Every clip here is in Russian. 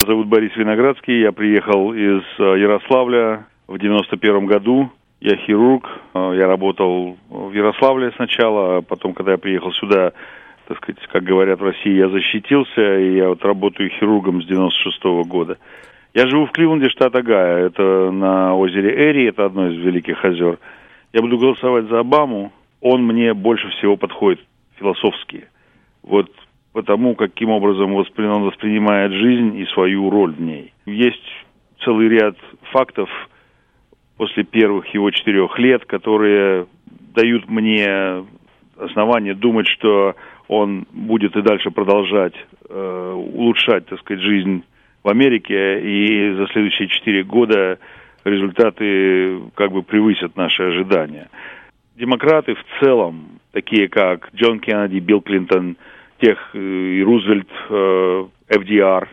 Зовут Борис Виноградский, я приехал из Ярославля в 91 году. Я хирург, я работал в Ярославле сначала, а потом, когда я приехал сюда, так сказать, как говорят в России, я защитился, и я вот работаю хирургом с 96 года. Я живу в Кливленде, штат Огайо, это на озере Эри, это одно из великих озер. Я буду голосовать за Обаму, он мне больше всего подходит философски. Вот потому, каким образом он воспринимает жизнь и свою роль в ней. Есть целый ряд фактов после первых его 4 лет, которые дают мне основание думать, что он будет и дальше продолжать улучшать, так сказать, жизнь в Америке, и за следующие 4 года результаты как бы превысят наши ожидания. Демократы в целом, такие как Джон Кеннеди, Билл Клинтон, и Рузвельт, ФДР,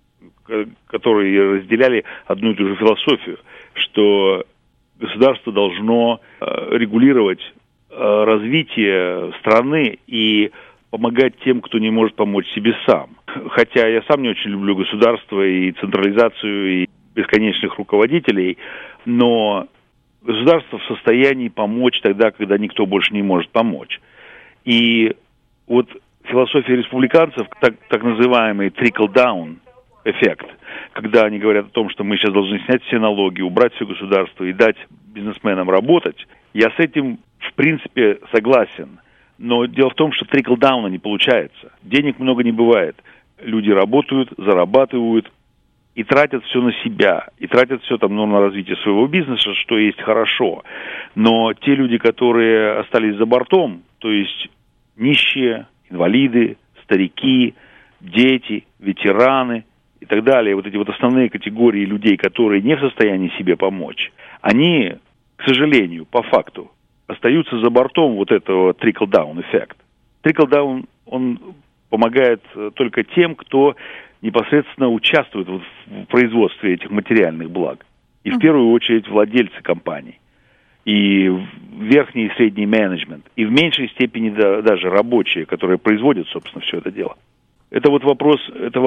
которые разделяли одну и ту же философию, что государство должно регулировать развитие страны и помогать тем, кто не может помочь себе сам. Хотя я сам не очень люблю государство и централизацию, и бесконечных руководителей, но государство в состоянии помочь тогда, когда никто больше не может помочь. И вот философия республиканцев, так называемый trickle-down эффект, когда они говорят о том, что мы сейчас должны снять все налоги, убрать все государство и дать бизнесменам работать, я с этим, в принципе, согласен. Но дело в том, что trickle-down не получается. Денег много не бывает. Люди работают, зарабатывают и тратят все на себя, и тратят все там, на развитие своего бизнеса, что есть хорошо. Но те люди, которые остались за бортом, то есть нищие, инвалиды, старики, дети, ветераны и так далее, вот эти вот основные категории людей, которые не в состоянии себе помочь, они, к сожалению, по факту, остаются за бортом вот этого trickle-down эффект. Trickle-down, он помогает только тем, кто непосредственно участвует в производстве этих материальных благ. И в первую очередь владельцы компаний. И верхний и средний менеджмент, и в меньшей степени даже рабочие, которые производят, собственно, все это дело. Это вот вопрос,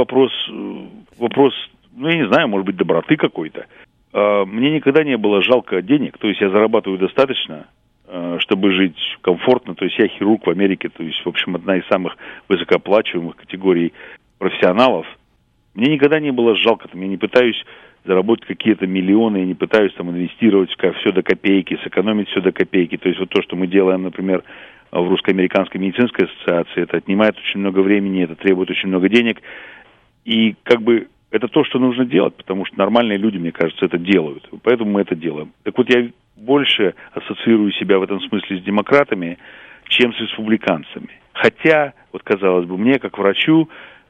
ну, я не знаю, может быть, доброты какой-то. Мне никогда не было жалко денег, то есть я зарабатываю достаточно, чтобы жить комфортно, то есть я хирург в Америке, то есть, в общем, одна из самых высокооплачиваемых категорий профессионалов. Мне никогда не было жалко, я не пытаюсь заработать какие-то миллионы, я не пытаюсь там инвестировать все до копейки, сэкономить все до копейки. То есть вот то, что мы делаем, например, в Русско-американской медицинской ассоциации, это отнимает очень много времени, это требует очень много денег. И как бы это то, что нужно делать, потому что нормальные люди, мне кажется, это делают. Поэтому мы это делаем. Так вот, я больше ассоциирую себя в этом смысле с демократами, чем с республиканцами. Хотя, вот казалось бы, мне, как врачу,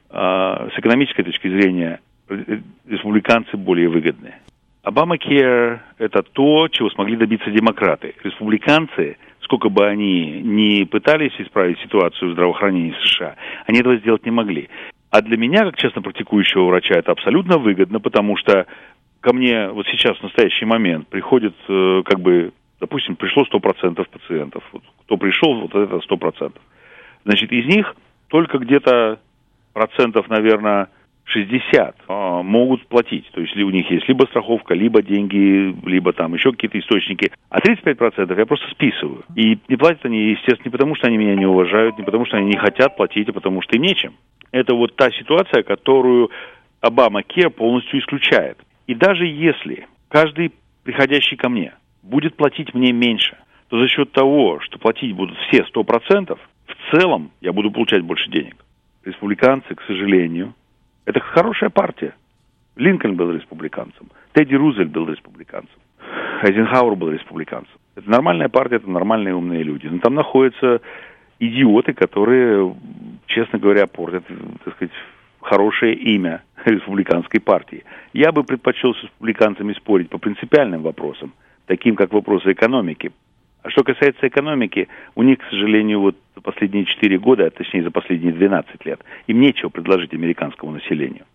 с экономической точки зрения, республиканцы более выгодны. Обамакер – это то, чего смогли добиться демократы. Республиканцы, сколько бы они ни пытались исправить ситуацию в здравоохранении в США, они этого сделать не могли. А для меня, как частно практикующего врача, это абсолютно выгодно, потому что ко мне вот сейчас, в настоящий момент, приходит, допустим, пришло 100% пациентов. Вот, кто пришел, вот это 100%. Значит, из них только где-то процентов, наверное, 60 могут платить. То есть у них есть либо страховка, либо деньги, либо там еще какие-то источники. А 35% я просто списываю. И не платят они, естественно, не потому, что они меня не уважают, не потому, что они не хотят платить, а потому что им нечем. Это вот та ситуация, которую Обамакер полностью исключает. И даже если каждый приходящий ко мне будет платить мне меньше, то за счет того, что платить будут все 100%, в целом я буду получать больше денег. Республиканцы, к сожалению, это хорошая партия. Линкольн был республиканцем, Тедди Рузвельт был республиканцем, Айзенхауэр был республиканцем. Это нормальная партия, это нормальные умные люди. Но там находятся идиоты, которые, честно говоря, портят, так сказать, хорошее имя республиканской партии. Я бы предпочел с республиканцами спорить по принципиальным вопросам, таким как вопросы экономики. А что касается экономики, у них, к сожалению, вот за последние 4 года, а точнее за последние 12 лет, им нечего предложить американскому населению.